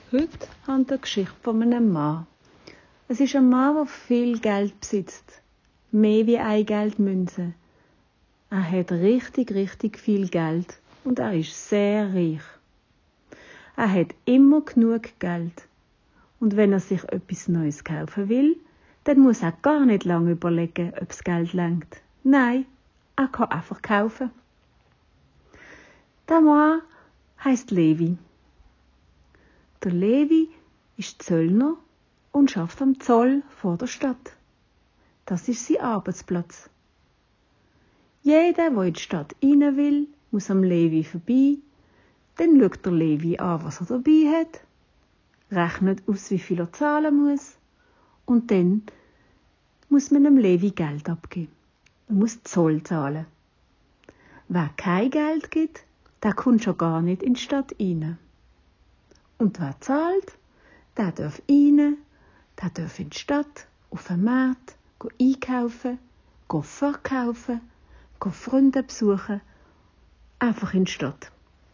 Heute haben wir eine Geschichte von einem Mann. Es ist ein Mann, der viel Geld besitzt. Mehr wie eine Geldmünze. Er hat richtig viel Geld und er ist sehr reich. Er hat immer genug Geld. Und wenn er sich etwas Neues kaufen will, dann muss er gar nicht lange überlegen, ob das Geld reicht. Nein, er kann einfach kaufen. Der Mann heisst Levi. Der Levi ist Zöllner und arbeitet am Zoll vor der Stadt. Das ist sein Arbeitsplatz. Jeder, der in die Stadt rein will, muss am Levi vorbei. Dann schaut der Levi an, was er dabei hat, rechnet aus, wie viel er zahlen muss und dann muss man dem Levi Geld abgeben. Man muss Zoll zahlen. Wer kein Geld gibt, der kommt schon gar nicht in die Stadt rein. Und wer zahlt, der darf rein, der darf in die Stadt, auf den Markt, einkaufen, verkaufen, Freunde besuchen, einfach in die Stadt.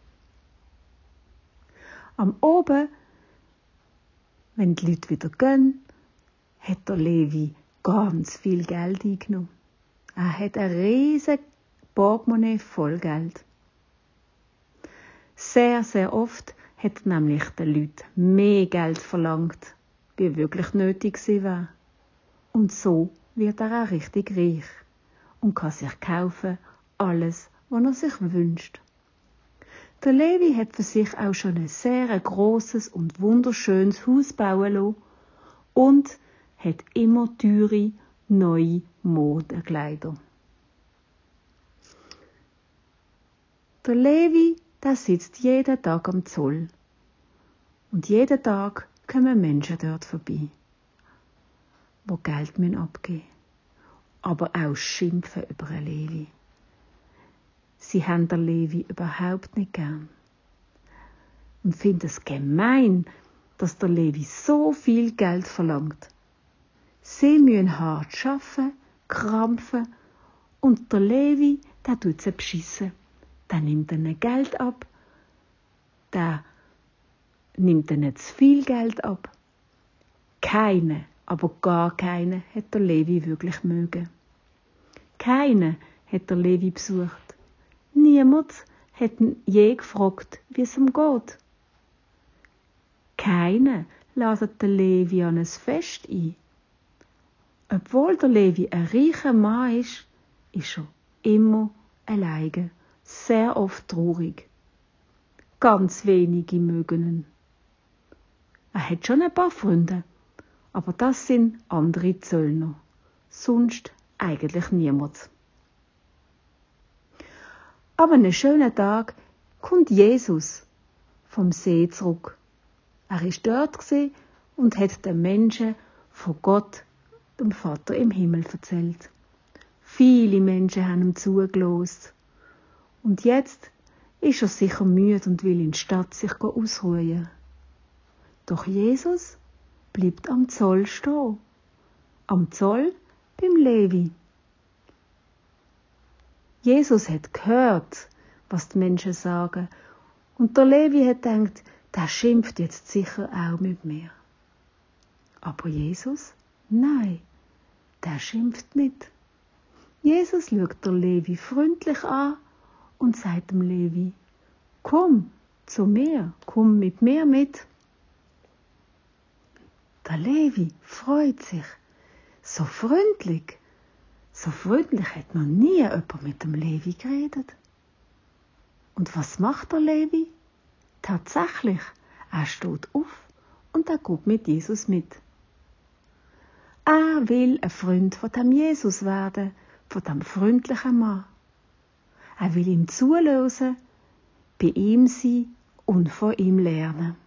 Am Abend, wenn die Leute wieder gehen, hat der Levi ganz viel Geld eingenommen. Er hat ein riesiges Portemonnaie voll Geld. Sehr oft hat nämlich den Leuten mehr Geld verlangt, wie wirklich nötig sie war. Und so wird er auch richtig reich und kann sich kaufen, alles, was er sich wünscht. Der Levi hat für sich auch schon ein sehr grosses und wunderschönes Haus bauen lassen und hat immer teure, neue Modekleider. Der Levi, der sitzt jeden Tag am Zoll. Und jeden Tag kommen Menschen dort vorbei, die Geld abgeben müssen, aber auch schimpfen über den Levi. Sie haben den Levi überhaupt nicht gern und finden es gemein, dass der Levi so viel Geld verlangt. Sie müssen hart arbeiten, krampfen und der Levi, der tut sie beschissen. Der nimmt ihnen Geld ab, der nimmt ihnen zu viel Geld ab. Keine, aber gar keine hat der Levi wirklich mögen. Keine hat der Levi besucht. Niemand hat ihn je gefragt, wie es ihm geht. Keine ladet den Levi an ein Fest ein. Obwohl der Levi ein reicher Mann ist er immer alleine, sehr oft traurig. Ganz wenige mögen ihn. Er hat schon ein paar Freunde, aber das sind andere Zöllner. Sonst eigentlich niemand. Aber einen schönen Tag kommt Jesus vom See zurück. Er war dort und hat den Menschen von Gott, dem Vater im Himmel, erzählt. Viele Menschen haben ihm zugelassen. Und jetzt ist er sicher müde und will in die Stadt sich ausruhen. Doch Jesus bleibt am Zoll stehen. Am Zoll beim Levi. Jesus hat gehört, was die Menschen sagen. Und der Levi hat gedacht, der schimpft jetzt sicher auch mit mir. Aber Jesus? Nein, der schimpft nicht. Jesus schaut der Levi freundlich an und sagt dem Levi, komm zu mir, komm mit mir mit. Der Levi freut sich. So freundlich hat noch nie jemand mit dem Levi geredet. Und was macht der Levi? Tatsächlich, er steht auf und er geht mit Jesus mit. Er will ein Freund von dem Jesus werden, von dem freundlichen Mann. Er will ihm zuhören, bei ihm sein und von ihm lernen.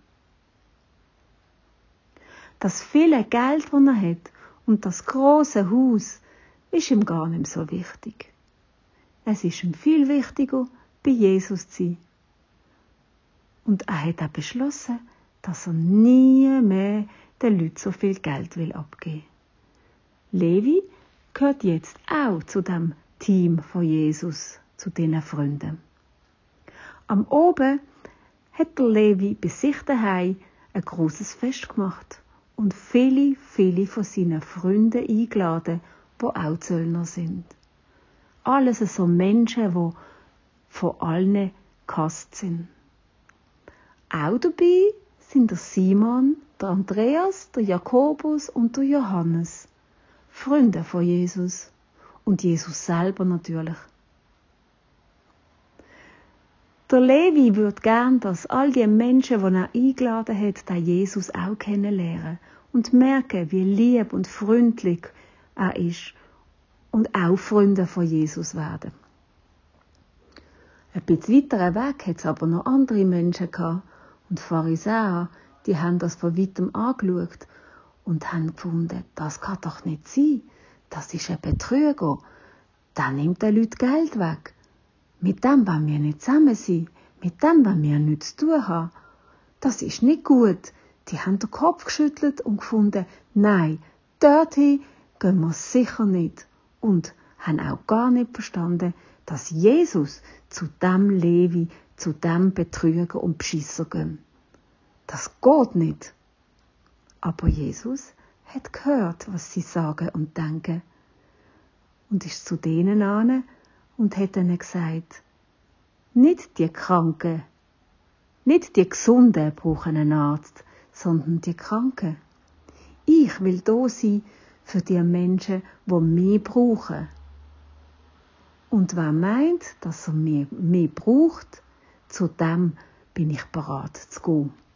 Das viele Geld, das er hat, und das große Haus, ist ihm gar nicht so wichtig. Es ist ihm viel wichtiger, bei Jesus zu sein. Und er hat auch beschlossen, dass er nie mehr den Leuten so viel Geld abgeben will. Levi gehört jetzt auch zu dem Team von Jesus, zu diesen Freunden. Am Abend hat der Levi bei sich daheim ein grosses Fest gemacht und viele, viele von seinen Freunden eingeladen, die auch Zöllner sind. Alles so Menschen, die von allen gehasst sind. Auch dabei sind der Simon, der Andreas, der Jakobus und der Johannes. Freunde von Jesus. Und Jesus selber natürlich. Der Levi würde gern, dass all die Menschen, die er eingeladen hat, den Jesus auch kennenlernen und merken, wie lieb und freundlich er ist und auch Freunde von Jesus werden. Ein bisschen weiter weg hat es aber noch andere Menschen gehabt und die Pharisäer, die haben das von weitem angeschaut und haben gefunden, das kann doch nicht sein, das ist ein Betrüger, der nimmt den Leuten Geld weg. Mit dem wollen wir nicht zusammen sein. Mit dem wollen wir nichts zu tun haben. Das ist nicht gut. Die haben den Kopf geschüttelt und gefunden, nein, dorthin gehen wir sicher nicht. Und haben auch gar nicht verstanden, dass Jesus zu dem Levi, zu dem Betrüger und Beschisser geht. Das geht nicht. Aber Jesus hat gehört, was sie sagen und denken. Und ist zu denen an und hat ihnen gesagt, nicht die Kranken, nicht die Gesunden brauchen einen Arzt, sondern die Kranken. Ich will da sein für die Menschen, die mich brauchen. Und wer meint, dass er mich braucht, zu dem bin ich bereit zu gehen.